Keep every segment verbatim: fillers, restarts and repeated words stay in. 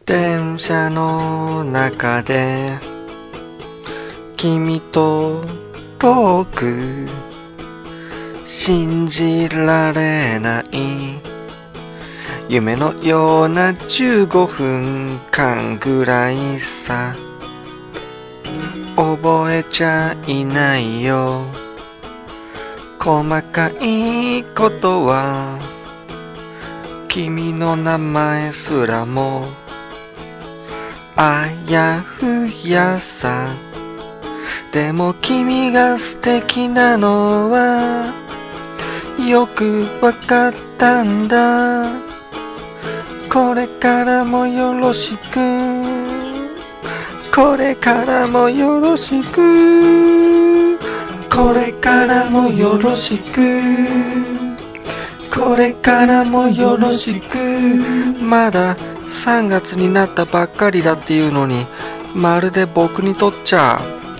電車の中で君とトーク、信じられない夢のようなじゅうごふんかんぐらいさ。覚えちゃいないよ細かいことは、君の名前すらもあやふやさ。でも君が素敵なのはよくわかったんだ。これからもよろしく、これからもよろしく、これからもよろしく、これからもよろしく。まださんがつになったばっかりだっていうのに、まるで僕にとっちゃ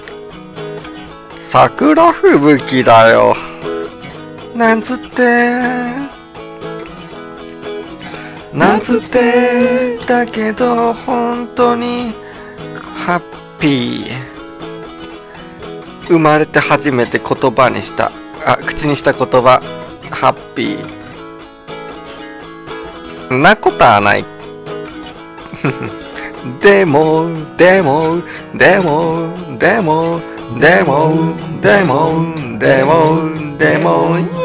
桜吹雪だよなんつってなんつってだけど本当にハッピー。生まれて初めて言葉にしたあ口にした言葉、ハッピー。なことはないでもでもでもでもでもでもでもでも